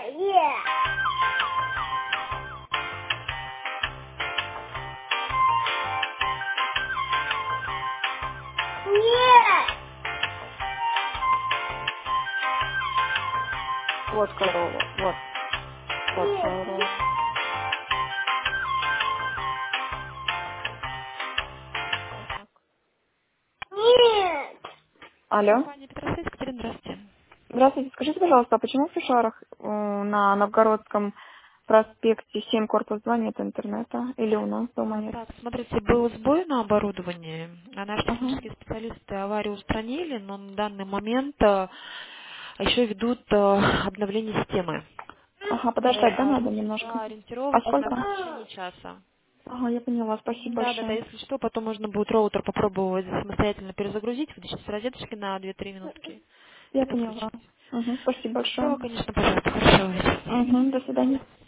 Вот корова, вот, вот корова. Вот так. Алло. Компания Петросвет, Екатерина, здравствуйте. Здравствуйте. Скажите, пожалуйста, а почему в Фишарах на Новгородском проспекте 7, корпус 2 нет интернета? Или у нас дома нет? Так, смотрите, был сбой на оборудовании, а наши Ага. технические специалисты аварию устранили, но на данный момент еще ведут обновление системы. Ага, подождать, да, надо немножко? Да, А ориентировочно сколько? в течение часа. Ага, я поняла, спасибо Да, большое. если что, потом можно будет роутер попробовать самостоятельно перезагрузить, вытащить с розеточки на 2-3 минутки и Я поняла. подключить. Угу, спасибо большое. Все, конечно, пожалуйста, хорошо. Угу, до свидания.